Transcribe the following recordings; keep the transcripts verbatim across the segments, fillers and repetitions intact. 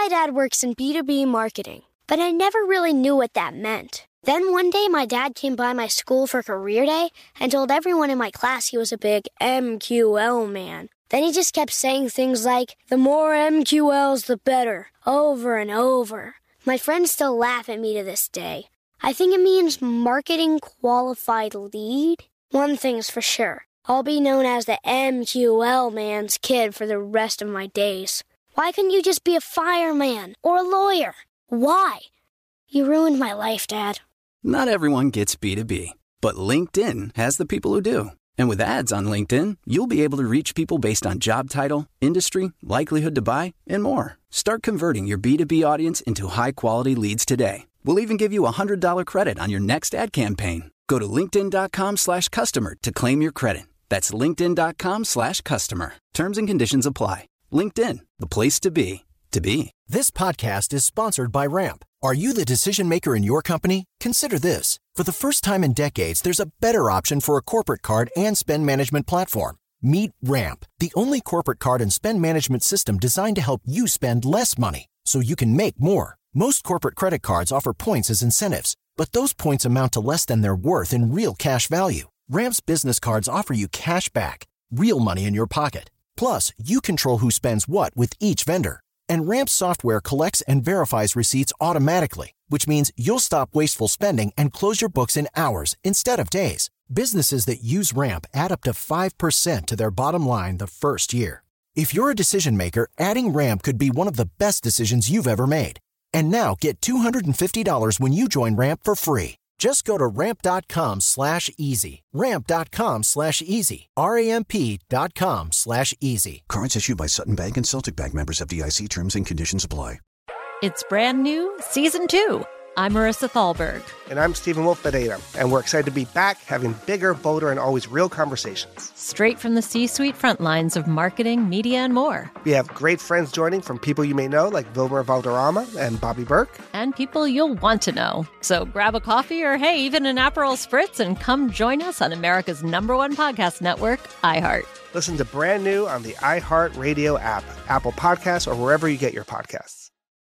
My dad works in B two B marketing, but I never really knew what that meant. Then one day, my dad came by my school for career day and told everyone in my class he was a big M Q L man. Then he just kept saying things like, the more M Q Ls, the better, over and over. My friends still laugh at me to this day. I think it means marketing qualified lead. One thing's for sure. I'll be known as the M Q L man's kid for the rest of my days. Why couldn't you just be a fireman or a lawyer? Why? You ruined my life, Dad. Not everyone gets B two B, but LinkedIn has the people who do. And with ads on LinkedIn, you'll be able to reach people based on job title, industry, likelihood to buy, and more. Start converting your B two B audience into high-quality leads today. We'll even give you a one hundred dollars credit on your next ad campaign. Go to linkedin.com slash customer to claim your credit. That's linkedin.com slash customer. Terms and conditions apply. LinkedIn, the place to be, to be. This podcast is sponsored by Ramp. Are you the decision maker in your company? Consider this. For the first time in decades, there's a better option for a corporate card and spend management platform. Meet Ramp, the only corporate card and spend management system designed to help you spend less money so you can make more. Most corporate credit cards offer points as incentives, but those points amount to less than their worth in real cash value. Ramp's business cards offer you cash back, real money in your pocket. Plus, you control who spends what with each vendor. And Ramp's software collects and verifies receipts automatically, which means you'll stop wasteful spending and close your books in hours instead of days. Businesses that use Ramp add up to five percent to their bottom line the first year. If you're a decision maker, adding Ramp could be one of the best decisions you've ever made. And now get two hundred fifty dollars when you join Ramp for free. Just go to ramp.com slash easy. Ramp.com slash easy. R-A-M-P dot com slash easy. Cards issued by Sutton Bank and Celtic Bank, members, F D I C. Terms and conditions apply. It's brand new, season two. I'm Marissa Thalberg. And I'm Stephen Wolf Bedeta. And we're excited to be back having bigger, bolder, and always real conversations. Straight from the C-suite front lines of marketing, media, and more. We have great friends joining from people you may know, like Wilmer Valderrama and Bobby Burke. And people you'll want to know. So grab a coffee or, hey, even an Aperol Spritz and come join us on America's number one podcast network, iHeart. Listen to Brand New on the iHeart Radio app, Apple Podcasts, or wherever you get your podcasts.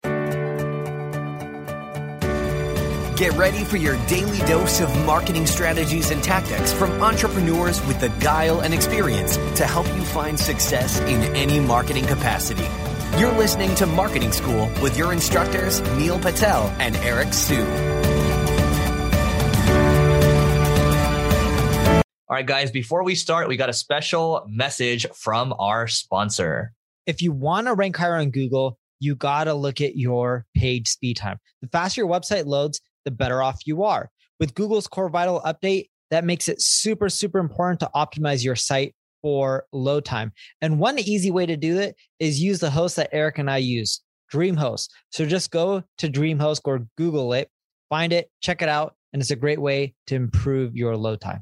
Get ready for your daily dose of marketing strategies and tactics from entrepreneurs with the guile and experience to help you find success in any marketing capacity. You're listening to Marketing School with your instructors, Neil Patel and Eric Siu. All right, guys, before we start, we got a special message from our sponsor. If you want to rank higher on Google, you got to look at your page speed time. The faster your website loads, the better off you are. With Google's Core Vital update, that makes it super, super important to optimize your site for load time. And one easy way to do it is use the host that Eric and I use, DreamHost. So just go to DreamHost or Google it, find it, check it out, and it's a great way to improve your load time.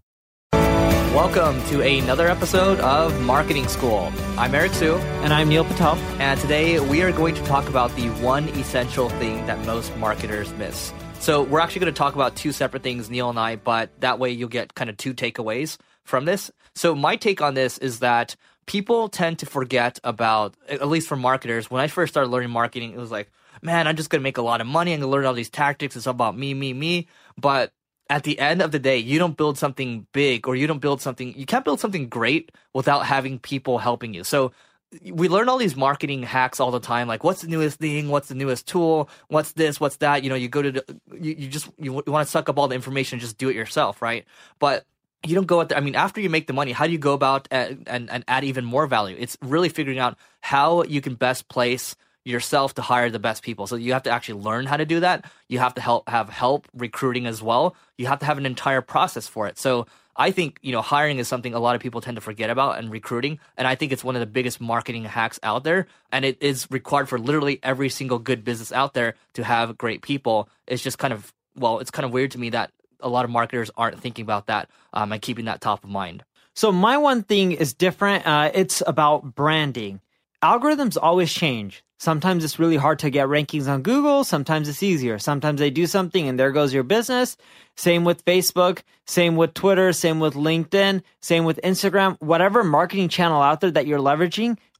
Welcome to another episode of Marketing School. I'm Eric Siu. And I'm Neil Patel. And today we are going to talk about the one essential thing that most marketers miss. So we're actually going to talk about two separate things, Neil and I, but that way you'll get kind of two takeaways from this. So my take on this is that people tend to forget about, at least for marketers, when I first started learning marketing, it was like, man, I'm just going to make a lot of money. I'm going to learn all these tactics. It's about me, me, me. But at the end of the day, you don't build something big or you don't build something, you can't build something great without having people helping you. So we learn all these marketing hacks all the time, like what's the newest thing, what's the newest tool, what's this, what's that. You know, you go to, the, you, you just, you want to suck up all the information, just do it yourself, right? But you don't go out there. I mean, after you make the money, how do you go about and, and, and add even more value? It's really figuring out how you can best place yourself to hire the best people. So you have to actually learn how to do that. You have to help have help recruiting as well. You have to have an entire process for it. So I think, you know, hiring is something a lot of people tend to forget about, and recruiting. And I think it's one of the biggest marketing hacks out there. And it is required for literally every single good business out there to have great people. It's just kind of, well, it's kind of weird to me that a lot of marketers aren't thinking about that um, and keeping that top of mind. So my one thing is different. Uh, it's about branding. Algorithms always change. Sometimes it's really hard to get rankings on Google. Sometimes it's easier. Sometimes they do something and there goes your business. Same with Facebook, same with Twitter, same with LinkedIn, same with Instagram. Whatever marketing channel out there that you're leveraging,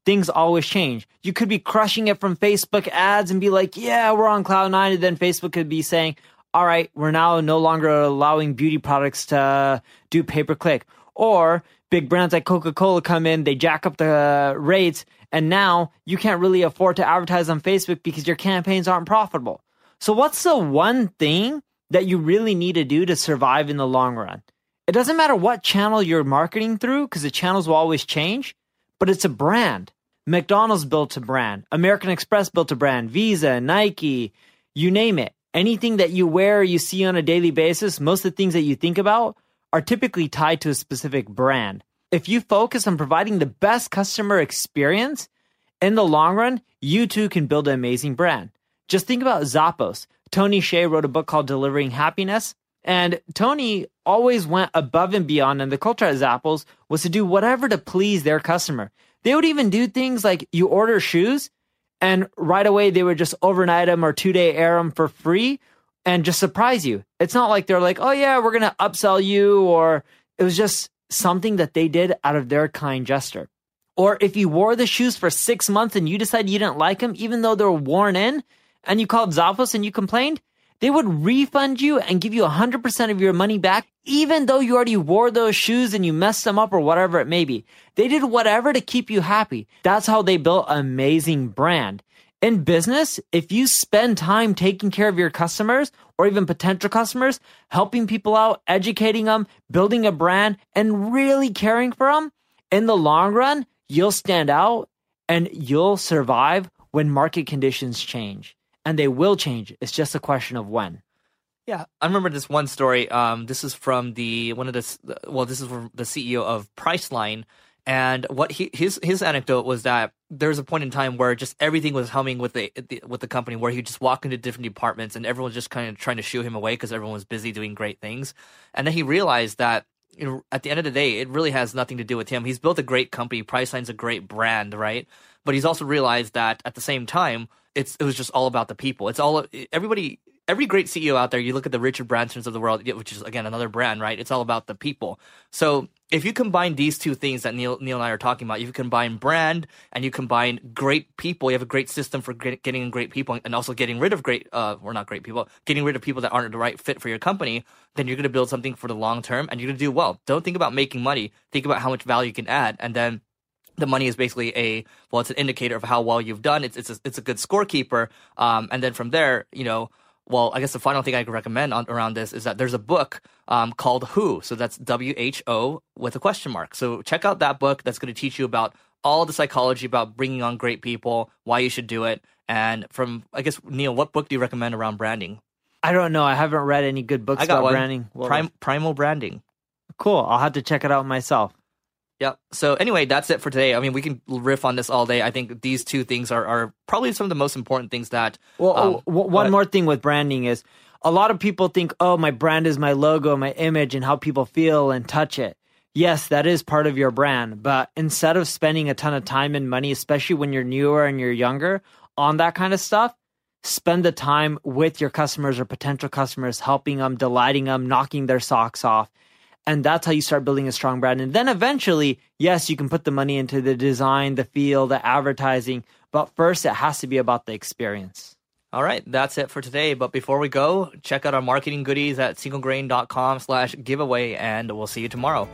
things always change. You could be crushing it from Facebook ads and be like, yeah, we're on cloud nine. And then Facebook could be saying, all right, we're now no longer allowing beauty products to do pay-per-click. Or big brands like Coca-Cola come in, they jack up the rates, and now you can't really afford to advertise on Facebook because your campaigns aren't profitable. So what's the one thing that you really need to do to survive in the long run? It doesn't matter what channel you're marketing through, because the channels will always change, but it's a brand. McDonald's built a brand. American Express built a brand. Visa, Nike, you name it. Anything that you wear, you see on a daily basis, most of the things that you think about are typically tied to a specific brand. If you focus on providing the best customer experience, in the long run, you too can build an amazing brand. Just think about Zappos. Tony Hsieh wrote a book called Delivering Happiness. And Tony always went above and beyond. And the culture at Zappos was to do whatever to please their customer. They would even do things like you order shoes, and right away, they would just overnight them or two-day air them for free and just surprise you. It's not like they're like, oh, yeah, we're going to upsell you, or it was just something that they did out of their kind gesture. Or if you wore the shoes for six months and you decided you didn't like them, even though they were worn in, and you called Zappos and you complained, they would refund you and give you one hundred percent of your money back, even though you already wore those shoes and you messed them up or whatever it may be. They did whatever to keep you happy. That's how they built an amazing brand. In business, if you spend time taking care of your customers or even potential customers, helping people out, educating them, building a brand, and really caring for them, in the long run, you'll stand out and you'll survive when market conditions change. And they will change. It's just a question of when. Yeah, I remember this one story. Um, this is from the one of the well, this is from the C E O of Priceline, and what he his his anecdote was that there was a point in time where just everything was humming with the, the with the company, where he would just walk into different departments and everyone was just kind of trying to shoo him away because everyone was busy doing great things, and then he realized that, you know, at the end of the day, it really has nothing to do with him. He's built a great company. Priceline's a great brand, right? But he's also realized that at the same time, It's it was just all about the people. It's all everybody, every great C E O out there. You look at the Richard Bransons of the world, which is again another brand, right? It's all about the people. So if you combine these two things that Neil Neil and I are talking about, if you combine brand and you combine great people, you have a great system for getting in great people and also getting rid of great, uh, or not great people, getting rid of people that aren't the right fit for your company. Then you're going to build something for the long term, and you're going to do well. Don't think about making money. Think about how much value you can add, and then the money is basically a, well, it's an indicator of how well you've done. It's it's a, it's a good scorekeeper. Um, and then from there, you know, well, I guess the final thing I could recommend on, around this is that there's a book um, called Who. So that's W H O with a question mark. So check out that book. That's going to teach you about all the psychology about bringing on great people, why you should do it. And from, I guess, Neil, what book do you recommend around branding? I don't know. I haven't read any good books I got about one. branding. Well, Prim- Primal Branding. Cool. I'll have to check it out myself. Yeah. So anyway, that's it for today. I mean, we can riff on this all day. I think these two things are, are probably some of the most important things that... Well, um, oh, one more thing with branding is a lot of people think, oh, my brand is my logo, my image, and how people feel and touch it. Yes, that is part of your brand. But instead of spending a ton of time and money, especially when you're newer and you're younger, on that kind of stuff, spend the time with your customers or potential customers, helping them, delighting them, knocking their socks off. And that's how you start building a strong brand. And then eventually, yes, you can put the money into the design, the feel, the advertising. But first, it has to be about the experience. All right, that's it for today. But before we go, check out our marketing goodies at singlegrain.com slash giveaway, and we'll see you tomorrow.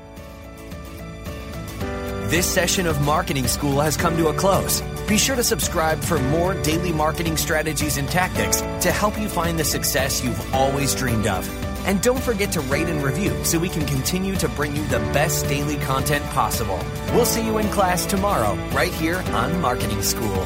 This session of Marketing School has come to a close. Be sure to subscribe for more daily marketing strategies and tactics to help you find the success you've always dreamed of. And don't forget to rate and review so we can continue to bring you the best daily content possible. We'll see you in class tomorrow, right here on Marketing School.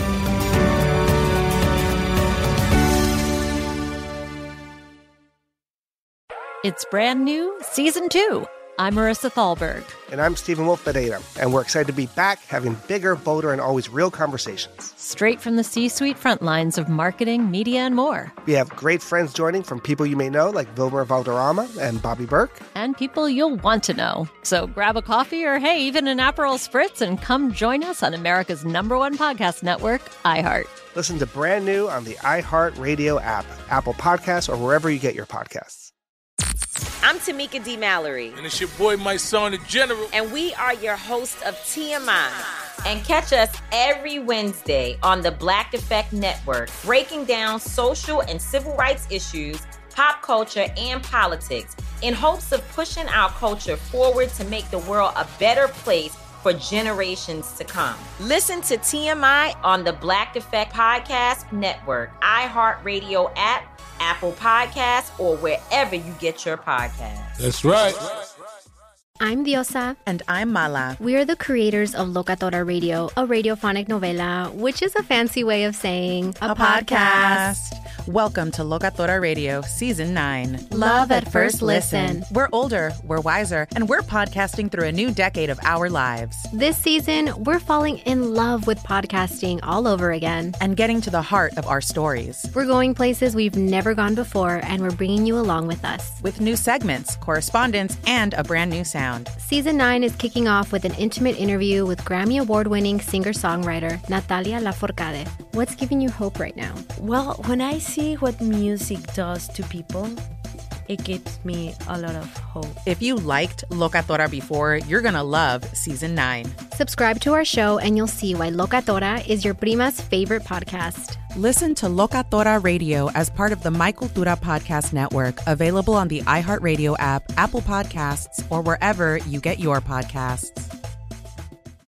It's brand new, season two. I'm Marissa Thalberg. And I'm Stephen Wolf Pereira. And we're excited to be back having bigger, bolder, and always real conversations. Straight from the C-suite front lines of marketing, media, and more. We have great friends joining from people you may know, like Wilmer Valderrama and Bobby Burke. And people you'll want to know. So grab a coffee or, hey, even an Aperol Spritz and come join us on America's number one podcast network, iHeart. Listen to Brand New on the iHeart Radio app, Apple Podcasts, or wherever you get your podcasts. I'm Tamika D. Mallory. And it's your boy, my son, the General. And we are your hosts of T M I. And catch us every Wednesday on the Black Effect Network, breaking down social and civil rights issues, pop culture, and politics in hopes of pushing our culture forward to make the world a better place for generations to come. Listen to T M I on the Black Effect Podcast Network, iHeartRadio app, Apple Podcasts, or wherever you get your podcasts. That's right. I'm Diosa. And I'm Mala. We are the creators of Locatora Radio, a radiophonic novela, which is a fancy way of saying a, a podcast. podcast. Welcome to Locatora Radio, Season nine. Love, Love at First listen. listen. We're older, we're wiser, and we're podcasting through a new decade of our lives. This season, we're falling in love with podcasting all over again. And getting to the heart of our stories. We're going places we've never gone before, and we're bringing you along with us. With new segments, correspondence, and a brand new sound. Season nine is kicking off with an intimate interview with Grammy Award-winning singer-songwriter Natalia Lafourcade. What's giving you hope right now? Well, when I see what music does to people, it gives me a lot of hope. If you liked Locatora before, you're going to love Season nine. Subscribe to our show and you'll see why Locatora is your prima's favorite podcast. Listen to Locatora Radio as part of the My Cultura Podcast Network, available on the iHeartRadio app, Apple Podcasts, or wherever you get your podcasts.